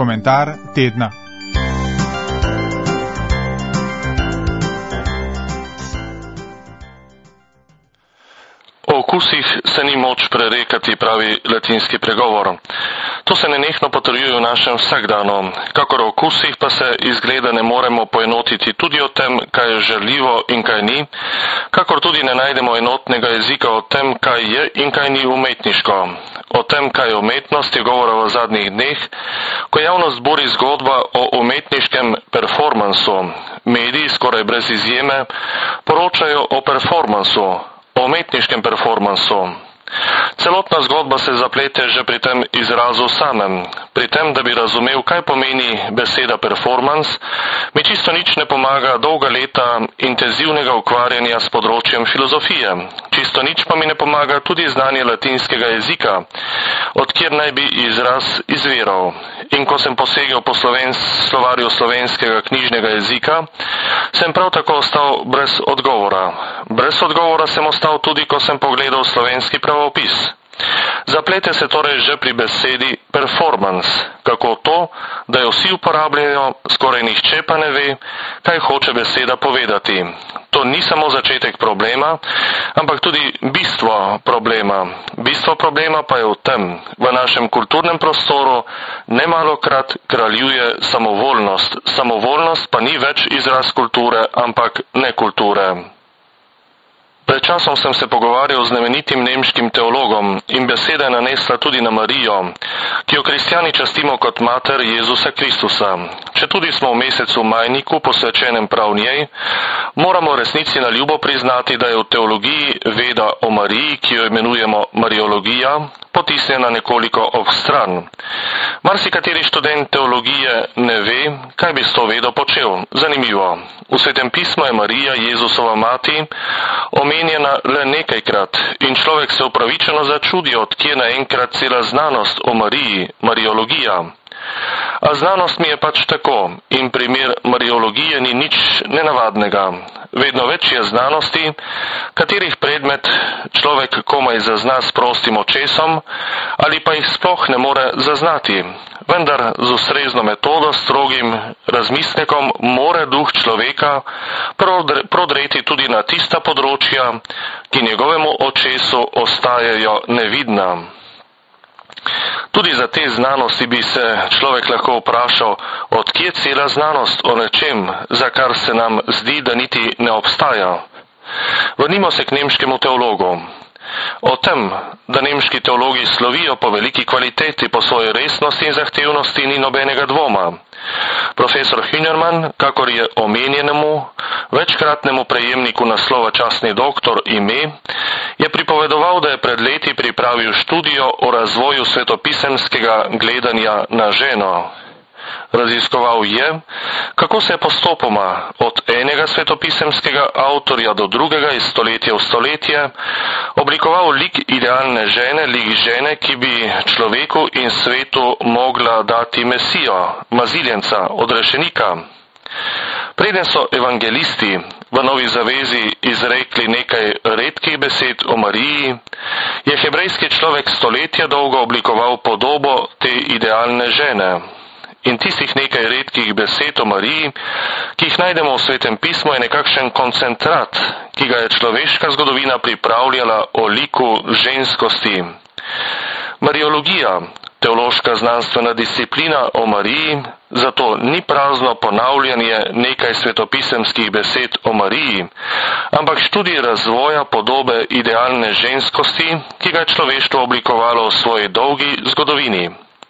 Komentar tedna. O okusih se ni moč prerekati, pravi latinski pregovor. To se nenehno potrjuje v našem vsakdanu. Kakor o okusih pa se izgleda ne moremo poenotiti tudi o tem, kaj je žaljivo in kaj ni, kakor tudi ne najdemo enotnega jezika o tem, kaj je in kaj ni umetniško. O tem, kaj je umetnost, je govora v zadnjih dneh, ko javnost buri zgodba o umetniškem performansu. Mediji skoraj brez izjeme poročajo o performansu, o umetniškem performansu. Celotna zgodba se zaplete že pri tem izrazu samem. Pri tem, da bi razumel, kaj pomeni beseda performans, mi čisto nič ne pomaga dolga leta intenzivnega ukvarjanja s področjem filozofije. Čisto nič pa mi ne pomaga tudi znanje latinskega jezika, odkjer naj bi izraz izviral. In ko sem posegel po slovarju slovenskega knjižnega jezika, sem prav tako ostal brez odgovora. Brez odgovora sem ostal tudi, ko sem pogledal slovenski pravopis. Zaplete se torej že pri besedi performance. Kako to, da jo vsi uporabljajo, skoraj nihče pa ne ve, kaj hoče beseda povedati. To ni samo začetek problema, ampak tudi bistvo problema. Bistvo problema pa je v tem. V našem kulturnem prostoru nemalokrat kraljuje samovoljnost. Samovoljnost pa ni več izraz kulture, ampak nekulture. Pred časom sem se pogovarjal z znamenitim nemškim teologom in beseda je nanesla tudi na Marijo, ki jo kristjani častimo kot mater Jezusa Kristusa. Če tudi smo v mesecu majniku posvečenem prav njej, moramo resnici na ljubo priznati, da je v teologiji veda o Mariji, ki jo imenujemo mariologija, potisnjena nekoliko ob stran. Marsikateri študent teologije ne ve, kaj bi s to vedo počel. Zanimivo. V Svetem pismu je Marija, Jezusova mati, omenjena le nekajkrat in človek se upravičeno začudi, odkje naenkrat cela znanost o Mariji, mariologija. A znanost mi je pač tako in primer mariologije ni nič nenavadnega. Vedno več je znanosti, katerih predmet človek komaj zazna s prostim očesom ali pa jih sploh ne more zaznati. Vendar z ustrezno metodo, strogim razmislekom more duh človeka prodreti tudi na tista področja, ki njegovemu očesu ostajajo nevidna. Tudi za te znanosti bi se človek lahko vprašal, odkje cela znanost o nečem, za kar se nam zdi, da niti ne obstaja. Vrnimo se k nemškemu teologu. O tem, da nemški teologi slovijo po veliki kvaliteti, po svoji resnosti in zahtevnosti, ni nobenega dvoma. Profesor Hünermann, kakor je omenjenemu, večkratnemu prejemniku naslova častni doktor ime, je pripovedoval, da je pred leti pripravil študijo o razvoju svetopisemskega gledanja na ženo. Raziskoval je, kako se je postopoma od enega svetopisemskega avtorja do drugega iz stoletja v stoletje oblikoval lik idealne žene, lik žene, ki bi človeku in svetu mogla dati mesijo, maziljenca, odrešenika. Preden so evangelisti v Novi zavezi izrekli nekaj redkih besed o Mariji, je hebrejski človek stoletja dolgo oblikoval podobo te idealne žene. In tistih nekaj redkih besed o Mariji, ki jih najdemo v Svetem pismu, je nekakšen koncentrat, ki ga je človeška zgodovina pripravljala o liku ženskosti. Mariologija, teološka znanstvena disciplina o Mariji, zato ni prazno ponavljanje nekaj svetopisemskih besed o Mariji, ampak študij razvoja podobe idealne ženskosti, ki ga je človeštvo oblikovalo v svoji dolgi zgodovini.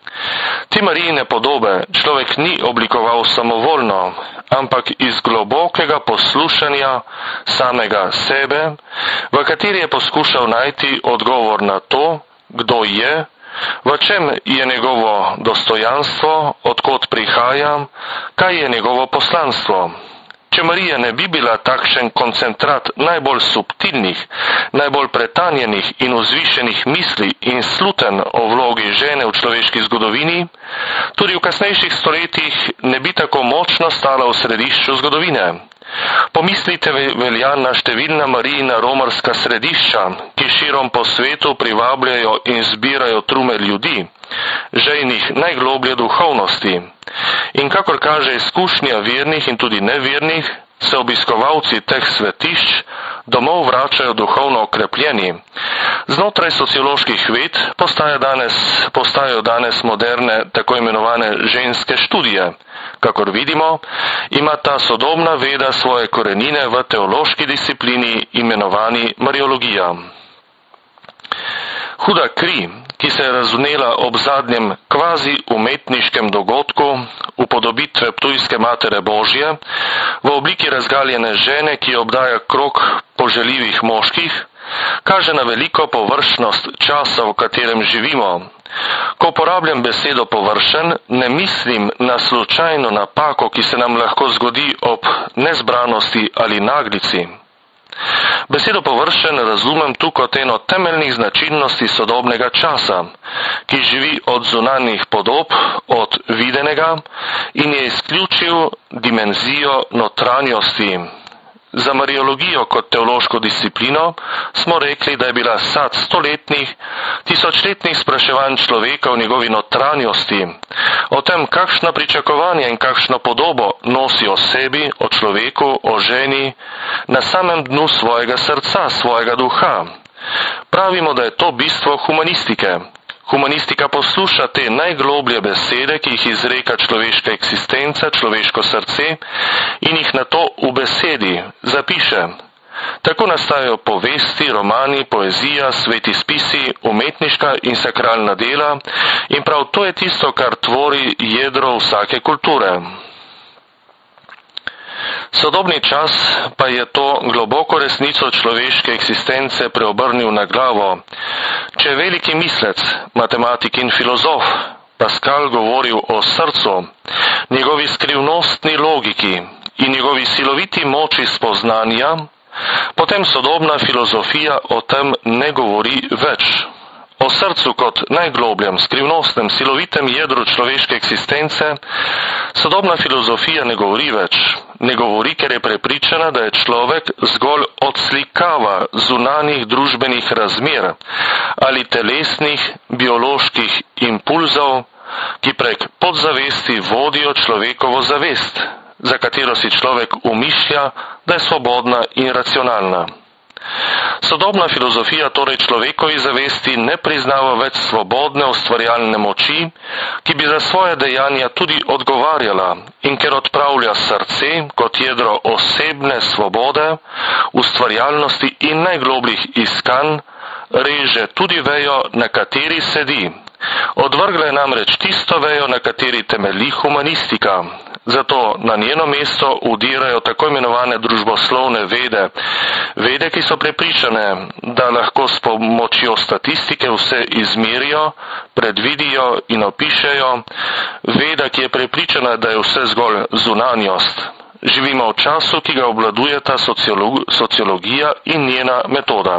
Te Marijine podobe človek ni oblikoval samovoljno, ampak iz globokega poslušanja samega sebe, v kateri je poskušal najti odgovor na to, kdo je, v čem je njegovo dostojanstvo, odkot prihaja, kaj je njegovo poslanstvo. Če Marija ne bi bila takšen koncentrat najbolj subtilnih, najbolj pretanjenih in vzvišenih misli in sluten o vlogi žene v človeški zgodovini, tudi v kasnejših stoletjih ne bi tako močno stala v središču zgodovine. Pomislite velja na številna Marijina romarska središča, ki širom po svetu privabljajo in zbirajo trume ljudi, žejnih najgloblje duhovnosti. In kakor kaže izkušnja vernih in tudi nevernih, se obiskovalci teh svetišč domov vračajo duhovno okrepljeni. Znotraj socioloških ved postajajo danes moderne tako imenovane ženske študije. Kakor vidimo, ima ta sodobna veda svoje korenine v teološki disciplini imenovani mariologija. Huda kri, ki se je razvnela ob zadnjem kvazi umetniškem dogodku upodobitve Ptujske Matere Božje v obliki razgaljene žene, ki obdaja krog poželjivih moških, kaže na veliko površnost časa, v katerem živimo. Ko uporabljam besedo površen, ne mislim na slučajno napako, ki se nam lahko zgodi ob nezbranosti ali naglici. Besedo površen razumem tu kot eno temeljnih značilnosti sodobnega časa, ki živi od zunanjih podob, od videnega in je izključil dimenzijo notranjosti. Za mariologijo kot teološko disciplino smo rekli, da je bila sad stoletnih, tisočletnih spraševanj človeka v njegovi notranjosti, o tem, kakšna pričakovanja in kakšno podobo nosi o sebi, o človeku, o ženi, na samem dnu svojega srca, svojega duha. Pravimo, da je to bistvo humanistike. Humanistika posluša te najgloblje besede, ki jih izreka človeška eksistenca, človeško srce in jih nato v besedi zapiše. Tako nastajajo povesti, romani, poezija, sveti spisi, umetniška in sakralna dela in prav to je tisto, kar tvori jedro vsake kulture. Sodobni čas pa je to globoko resnico človeške eksistence preobrnil na glavo. Če je veliki mislec, matematik in filozof Pascal govoril o srcu, njegovi skrivnostni logiki in njegovi siloviti moči spoznanja, potem sodobna filozofija o tem ne govori več. O srcu kot najglobljem, skrivnostnem, silovitem jedru človeške eksistence sodobna filozofija ne govori več. Ne govori, ker je prepričana, da je človek zgolj odslikava zunanjih družbenih razmer ali telesnih bioloških impulzov, ki prek podzavesti vodijo človekovo zavest, za katero si človek umišlja, da je svobodna in racionalna. Sodobna filozofija torej človekovi zavesti ne priznava več svobodne ustvarjalne moči, ki bi za svoje dejanja tudi odgovarjala, in ker odpravlja srce kot jedro osebne svobode, ustvarjalnosti in najglobljih iskanj, reže tudi vejo, na kateri sedi. Odvrgla je namreč tisto vejo, na kateri temelji humanistika. Zato na njeno mesto udirajo tako imenovane družboslovne vede. Vede, ki so prepričane, da lahko s pomočjo statistike vse izmerijo, predvidijo in opišejo. Veda, ki je prepričana, da je vse zgolj zunanjost. Živimo v času, ki ga obvladujeta sociologija in njena metoda.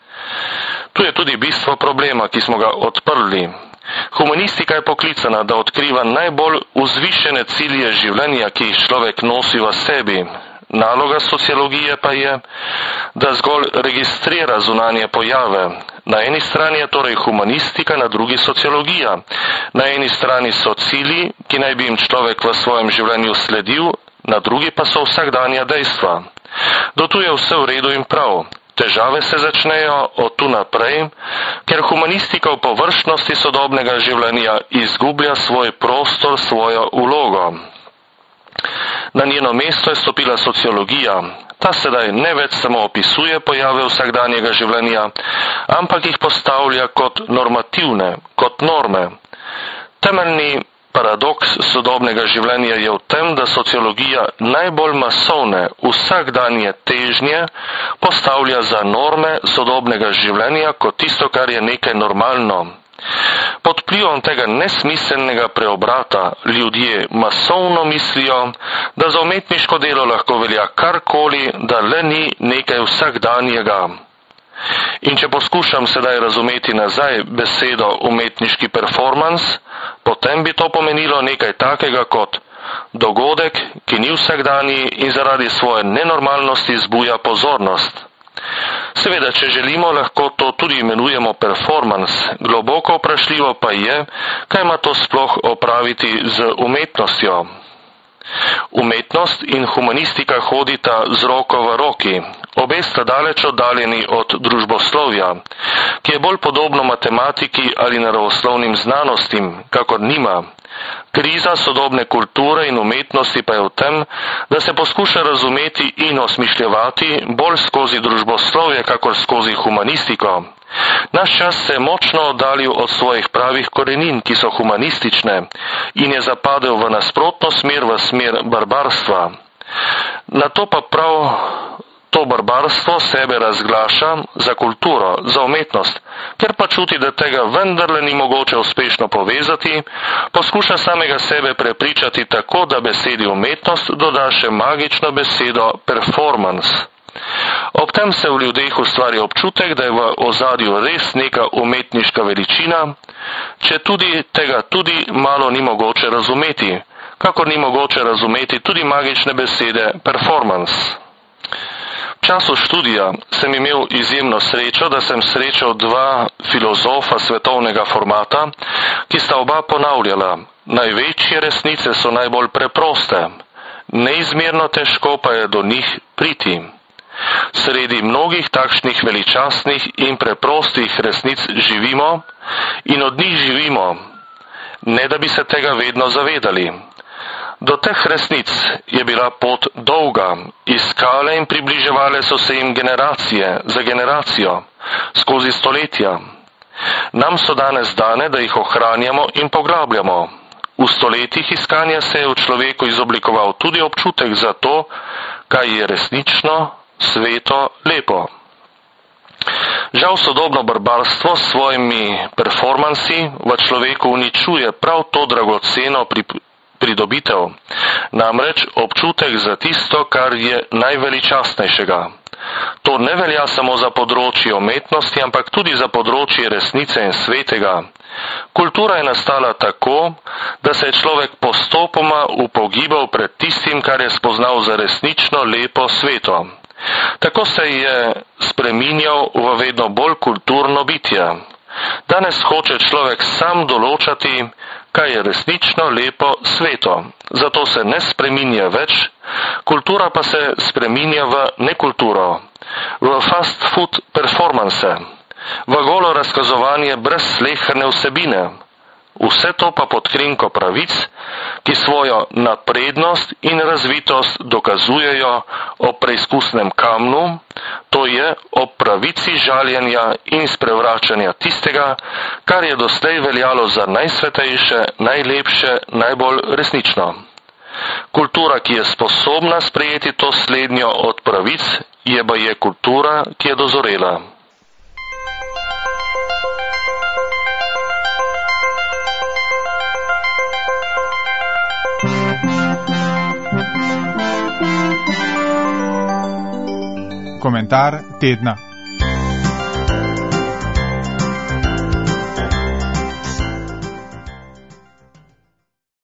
Tu je tudi bistvo problema, ki smo ga odprli. Humanistika je poklicana, da odkriva najbolj vzvišene cilje življenja, ki jih človek nosi v sebi. Naloga sociologije pa je, da zgolj registrira zunanje pojave. Na eni strani je torej humanistika, na drugi sociologija. Na eni strani so cilji, ki naj bi jim človek v svojem življenju sledil, na drugi pa so vsakdanja dejstva. Do tu je vse v redu in prav. Težave se začnejo od tu naprej, ker humanistika v površnosti sodobnega življenja izgublja svoj prostor, svojo vlogo. Na njeno mesto je stopila sociologija. Ta sedaj ne več samo opisuje pojave vsakdanjega življenja, ampak jih postavlja kot normativne, kot norme. Temeljni paradoks sodobnega življenja je v tem, da sociologija najbolj masovne, vsakdanje težnje postavlja za norme sodobnega življenja kot tisto, kar je nekaj normalno. Pod vplivom tega nesmiselnega preobrata ljudje masovno mislijo, da za umetniško delo lahko velja karkoli, da le ni nekaj vsakdanjega. In če poskušam sedaj razumeti nazaj besedo umetniški performans, potem bi to pomenilo nekaj takega kot Dogodek, ki ni vsakdanji in zaradi svoje nenormalnosti zbuja pozornost. Seveda, če želimo, lahko to tudi imenujemo performance, globoko vprašljivo pa je, kaj ima to sploh opraviti z umetnostjo. Umetnost in humanistika hodita z roko v roki, obe sta daleč oddaljeni od družboslovja, ki je bolj podobno matematiki ali naravoslovnim znanostim, kakor njima. Kriza sodobne kulture in umetnosti pa je v tem, da se poskuša razumeti in osmišljevati bolj skozi družboslovje, kakor skozi humanistiko. Naš čas se je močno oddaljil od svojih pravih korenin, ki so humanistične, in je zapadel v nasprotno smer, v smer barbarstva. Na to pa prav to barbarstvo sebe razglaša za kulturo, za umetnost, ker pa čuti, da tega vendarle ni mogoče uspešno povezati, poskuša samega sebe prepričati tako, da besedi umetnost doda še magično besedo performance. Ob tem se v ljudeh ustvari občutek, da je v ozadju res neka umetniška veličina, če tudi tega tudi malo ni mogoče razumeti, kakor ni mogoče razumeti tudi magične besede performance. V času študija sem imel izjemno srečo, da sem srečal dva filozofa svetovnega formata, ki sta oba ponavljala: največje resnice so najbolj preproste, neizmerno težko pa je do njih priti. Sredi mnogih takšnih veličastnih in preprostih resnic živimo in od njih živimo, ne da bi se tega vedno zavedali. Do teh resnic je bila pot dolga, iskale in približevale so se jim generacije za generacijo, skozi stoletja. Nam so danes dane, da jih ohranjamo in poglabljamo. V stoletjih iskanja se je v človeku izoblikoval tudi občutek za to, kaj je resnično, sveto, lepo. Žal sodobno barbarstvo s svojimi performansi v človeku uničuje prav to dragoceno pridobitev, namreč občutek za tisto, kar je najveličastnejšega. To ne velja samo za področje umetnosti, ampak tudi za področje resnice in svetega. Kultura je nastala tako, da se je človek postopoma upogibal pred tistim, kar je spoznal za resnično lepo sveto. Tako se je spreminjal v vedno bolj kulturno bitje. Danes hoče človek sam določati, kaj je resnično lepo sveto. Zato se ne spreminja več, kultura pa se spreminja v nekulturo, v fast food performance, v golo razkazovanje brez sleherne vsebine. Vse to pa pod krinko pravic, ki svojo naprednost in razvitost dokazujejo ob preizkusnem kamnu, to je ob pravici žaljenja in sprevračanja tistega, kar je doslej veljalo za najsvetejše, najlepše, najbolj resnično. Kultura, ki je sposobna sprejeti to slednjo od pravic, je baje kultura, ki je dozorela. Komentar tedna.